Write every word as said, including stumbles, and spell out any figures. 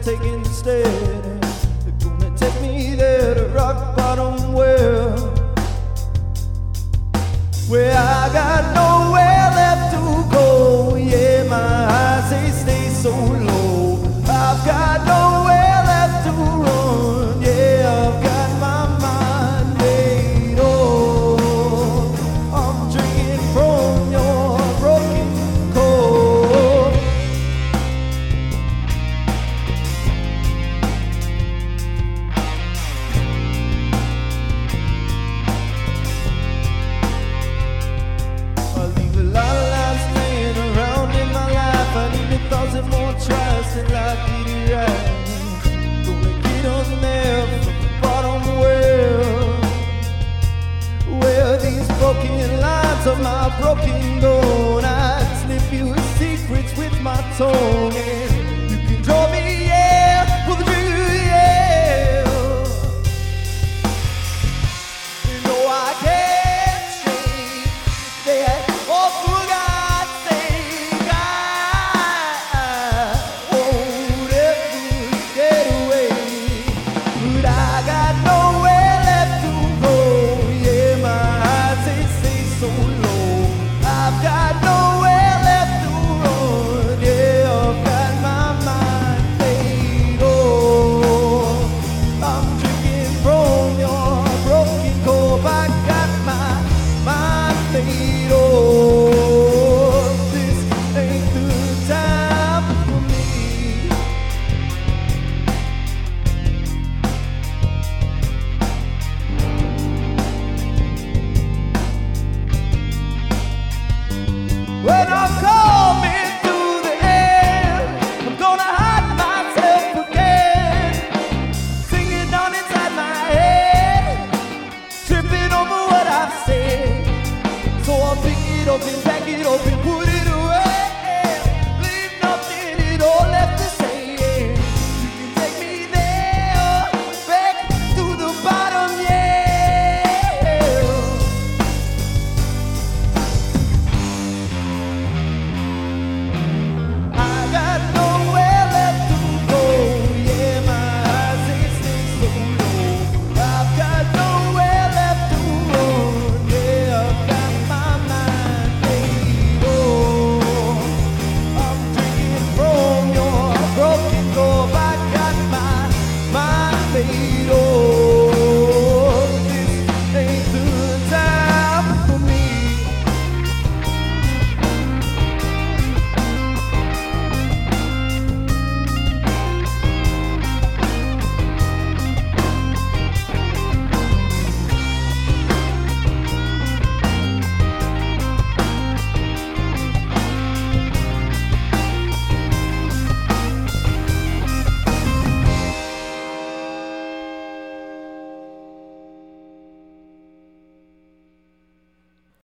take instead. They're gonna take me there to rock bottom where, where I got nowhere left to go. Yeah, my eyes, they stay so low. I've got nowhere left to run. Yeah, I've got my mind made up. I'm drinking from your broken core. I leave a lot of lives laying around in my life. I need a thousand more tries till I get it right. Gonna get on there from the bottom where, where these broken lines are my broken bone. I slip you secrets with my tongue, and you can draw me, yeah, with the truth, yeah. You know I can't change that. Oh, for God's sake, I won't ever get away. But I got nowhere left to go. Yeah, my eyes, they stay so low. I've got nowhere left to run. Yeah, I've got my mind made up. I'm drinking from your broken core. I got my mind made up. This ain't the time for me. When I'm coming to the end, I'm gonna hide myself again, singing down inside my head, tripping over what I've said. So I'll pick it up and back it up and put it